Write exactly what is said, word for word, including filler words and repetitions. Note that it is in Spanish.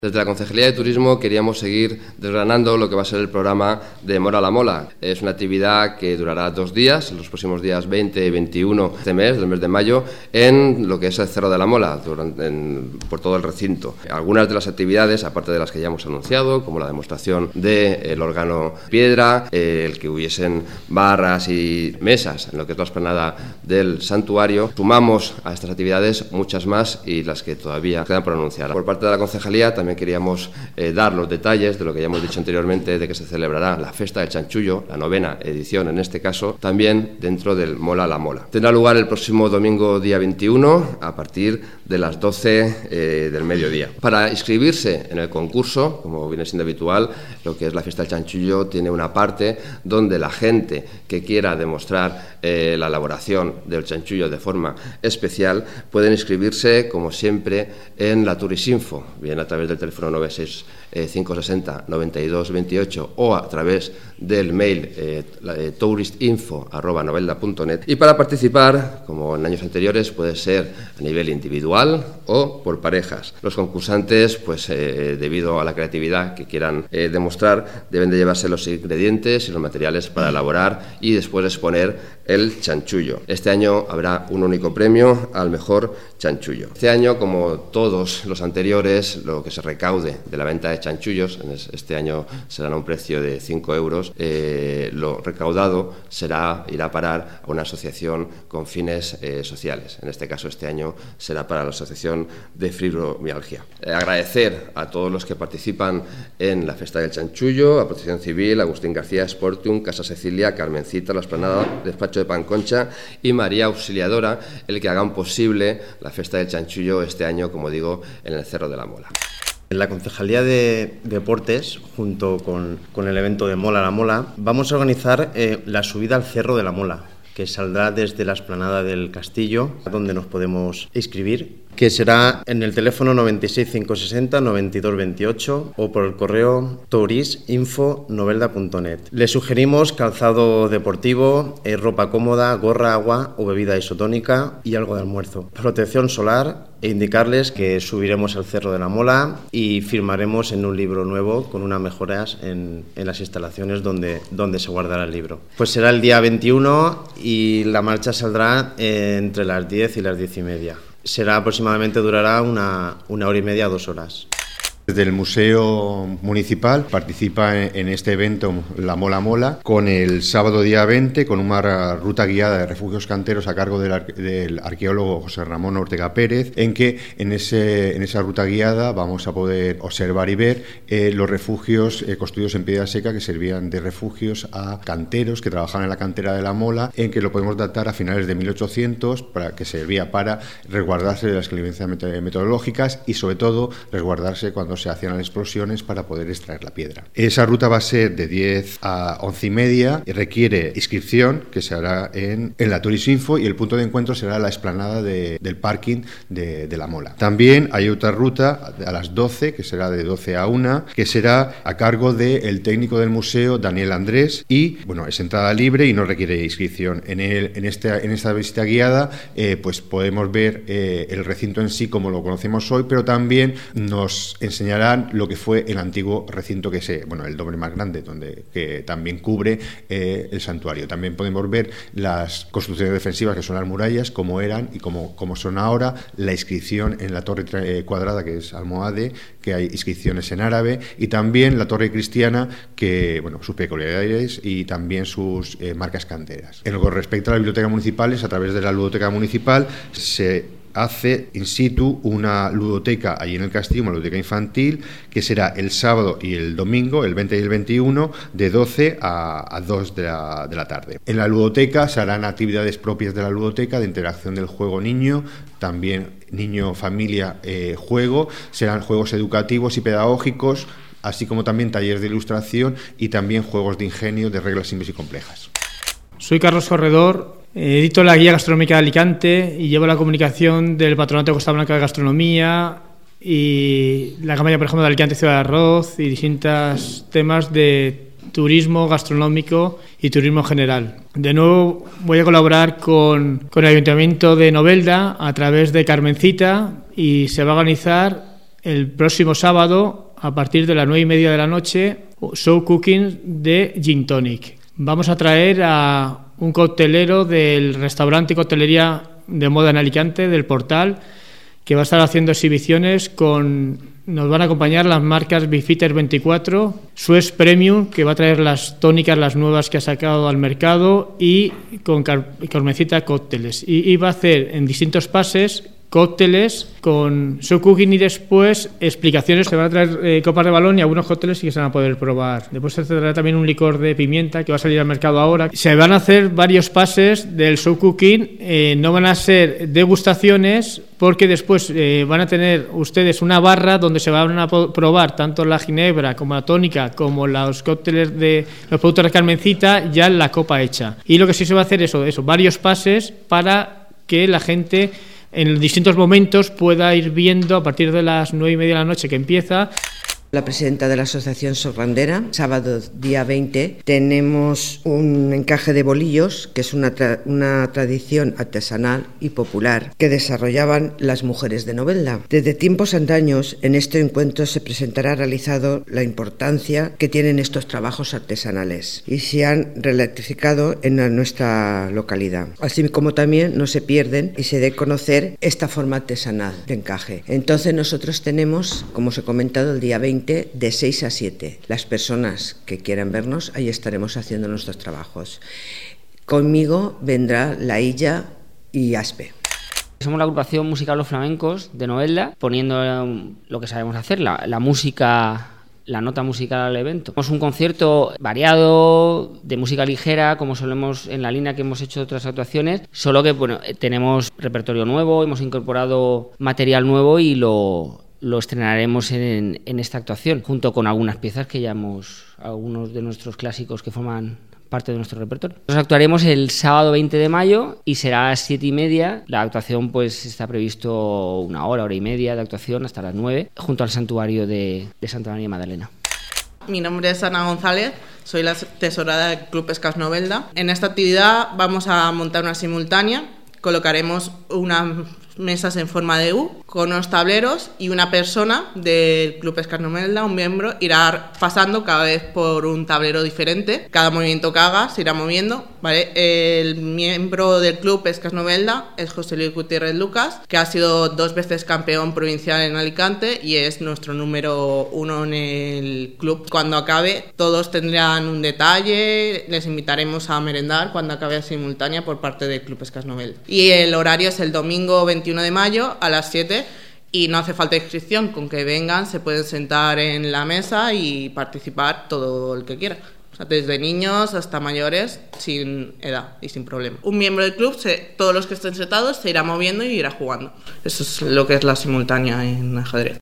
Desde la Concejalía de Turismo queríamos seguir desgranando lo que va a ser el programa de Mola a la Mola. Es una actividad que durará dos días, los próximos días veinte y veintiuno de este mes, del mes de mayo, en lo que es el Cerro de la Mola, durante, en, por todo el recinto. Algunas de las actividades, aparte de las que ya hemos anunciado, como la demostración del órgano piedra, eh, el que hubiesen barras y mesas en lo que es la explanada del santuario, sumamos a estas actividades muchas más y las que todavía quedan por anunciar. Por parte de la Concejalía también queríamos eh, dar los detalles de lo que ya hemos dicho anteriormente, de que se celebrará la Festa del Chanchullo, la novena edición en este caso, también dentro del Mola a la Mola. Tendrá lugar el próximo domingo día veintiuno a partir de las doce eh, del mediodía. Para inscribirse en el concurso, como viene siendo habitual, lo que es la Fiesta del Chanchullo tiene una parte donde la gente que quiera demostrar eh, la elaboración del chanchullo de forma especial pueden inscribirse, como siempre, en la Turisinfo, bien a través del teléfono nueve seis cinco seis cero nueve dos dos ocho o a través del mail eh, eh, touristinfo arroba novelda punto net. Y para participar, como en años anteriores, puede ser a nivel individual o por parejas. Los concursantes, pues eh, debido a la creatividad que quieran eh, demostrar, deben de llevarse los ingredientes y los materiales para elaborar y después exponer el chanchullo. Este año habrá un único premio al mejor chanchullo. Este año, como todos los anteriores, lo que se recaude de la venta de chanchullos, este año será a un precio de cinco euros, eh, lo recaudado será, irá a parar a una asociación con fines eh, sociales. En este caso, este año será para la Asociación de Fibromialgia. Eh, agradecer a todos los que participan en la Festa del Chanchullo, a Protección Civil, Agustín García, Sportium, Casa Cecilia, Carmencita, La Esplanada, Despacho de Panconcha y María Auxiliadora, el que hagan posible la Festa del Chanchullo este año, como digo, en el Cerro de la Mola. En la Concejalía de Deportes, junto con, con el evento de Mola a la Mola, vamos a organizar eh, la subida al Cerro de la Mola, que saldrá desde la explanada del Castillo, donde nos podemos inscribir, que será en el teléfono nueve seis cinco seis cero nueve dos dos ocho o por el correo touristinfo novelda punto net. Les sugerimos calzado deportivo, eh, ropa cómoda, gorra, agua o bebida isotónica y algo de almuerzo. Protección solar e indicarles que subiremos al Cerro de la Mola y firmaremos en un libro nuevo con unas mejoras en, en las instalaciones donde, donde se guardará el libro. Pues será el día veintiuno y la marcha saldrá eh, entre las diez y las diez y media. Será aproximadamente, durará una, una hora y media, dos horas. Desde el Museo Municipal participa en este evento La Mola Mola con el sábado día veinte con una ruta guiada de refugios canteros a cargo del, arque- del arqueólogo José Ramón Ortega Pérez, en que en, ese, en esa ruta guiada vamos a poder observar y ver eh, los refugios eh, construidos en piedra seca que servían de refugios a canteros que trabajaban en la cantera de la Mola, en que lo podemos datar a finales de mil ochocientos, para que servía para resguardarse de las inclemencias meteorológicas y sobre todo resguardarse cuando se hacían las explosiones para poder extraer la piedra. Esa ruta va a ser de diez a once y media y requiere inscripción que se hará en, en la Turisinfo, y el punto de encuentro será la explanada de, del parking de, de la Mola. También hay otra ruta a las doce, que será de doce a una, que será a cargo del técnico del museo, Daniel Andrés, y bueno, es entrada libre y no requiere inscripción. En, el, en, este, en esta visita guiada eh, pues podemos ver eh, el recinto en sí como lo conocemos hoy, pero también nos enseñarán lo que fue el antiguo recinto, que es bueno, el doble más grande, donde que también cubre eh, el santuario. También podemos ver las construcciones defensivas, que son las murallas, cómo eran y cómo, cómo son ahora, la inscripción en la torre eh, cuadrada, que es almohade, que hay inscripciones en árabe, y también la torre cristiana, que bueno, sus peculiaridades y también sus eh, marcas canteras. En lo que respecta a las bibliotecas municipales, a través de la ludoteca municipal se hace in situ una ludoteca allí en el castillo, una ludoteca infantil, que será el sábado y el domingo, el veinte y el veintiuno, de doce a, a dos de la, de la tarde. En la ludoteca se harán actividades propias de la ludoteca, de interacción del juego-niño, también niño-familia, eh, juego, serán juegos educativos y pedagógicos, así como también talleres de ilustración y también juegos de ingenio de reglas simples y complejas. Soy Carlos Corredor, edito la Guía Gastronómica de Alicante y llevo la comunicación del Patronato de Costa Blanca de Gastronomía y la campaña, por ejemplo, de Alicante Ciudad de Arroz y distintos temas de turismo gastronómico y turismo general. De nuevo voy a colaborar con, con el Ayuntamiento de Novelda a través de Carmencita y se va a organizar el próximo sábado, a partir de las nueve y media de la noche, show cooking de Gin Tonic. Vamos a traer a un coctelero del restaurante y coctelería de moda en Alicante, del Portal, que va a estar haciendo exhibiciones con... Nos van a acompañar las marcas Beefeater veinticuatro, Suez Premium, que va a traer las tónicas, las nuevas que ha sacado al mercado, y con Carmencita Cócteles. Y, y va a hacer en distintos pases cócteles con show cooking y después explicaciones. Se van a traer eh, copas de balón y algunos cócteles y que se van a poder probar. Después se traerá también un licor de pimienta que va a salir al mercado ahora. Se van a hacer varios pases del show cooking, eh, no van a ser degustaciones, porque después eh, van a tener ustedes una barra donde se van a probar tanto la ginebra como la tónica como los cócteles de los productos de Carmencita ya en la copa hecha. Y lo que sí se va a hacer es eso, eso, varios pases para que la gente en distintos momentos pueda ir viendo a partir de las nueve y media de la noche que empieza. La presidenta de la Asociación Sorrandera, sábado día veinte, tenemos un encaje de bolillos, que es una, tra- una tradición artesanal y popular que desarrollaban las mujeres de Novelda. Desde tiempos antaños, en este encuentro se presentará realizado la importancia que tienen estos trabajos artesanales y se han relatificado en nuestra localidad. Así como también no se pierden y se dé a conocer esta forma artesanal de encaje. Entonces nosotros tenemos, como os he comentado, el día veinte, de seis a siete. Las personas que quieran vernos, ahí estaremos haciendo nuestros trabajos. Conmigo vendrá La Illa y Aspe. Somos la agrupación musical Los Flamencos de Novelda, poniendo lo que sabemos hacer, la, la música, la nota musical al evento. Es un concierto variado, de música ligera, como solemos en la línea que hemos hecho otras actuaciones, solo que bueno, tenemos repertorio nuevo, hemos incorporado material nuevo y lo... lo estrenaremos en, en esta actuación, junto con algunas piezas que ya hemos, algunos de nuestros clásicos que forman parte de nuestro repertorio. Nos actuaremos el sábado veinte de mayo y será a las siete y media. La actuación pues está previsto una hora, hora y media de actuación hasta las nueve, junto al santuario de, de Santa María Magdalena. Mi nombre es Ana González, soy la tesorera del Club Pescas Novelda. En esta actividad vamos a montar una simultánea, colocaremos unas mesas en forma de U con unos tableros y una persona del Club Pescas Novelda, un miembro, irá pasando cada vez por un tablero diferente. Cada movimiento que haga se irá moviendo, ¿vale? El miembro del Club Pescas Novelda es José Luis Gutiérrez Lucas, que ha sido dos veces campeón provincial en Alicante y es nuestro número uno en el club. Cuando acabe, todos tendrán un detalle, les invitaremos a merendar cuando acabe la simultánea por parte del Club Pescas Novelda. Y el horario es el domingo veintiuno de mayo a las siete. Y no hace falta inscripción, con que vengan se pueden sentar en la mesa y participar todo el que quiera. O sea, desde niños hasta mayores, sin edad y sin problema. Un miembro del club, se, todos los que estén sentados, se irá moviendo y irá jugando. Eso es lo que es la simultánea en ajedrez.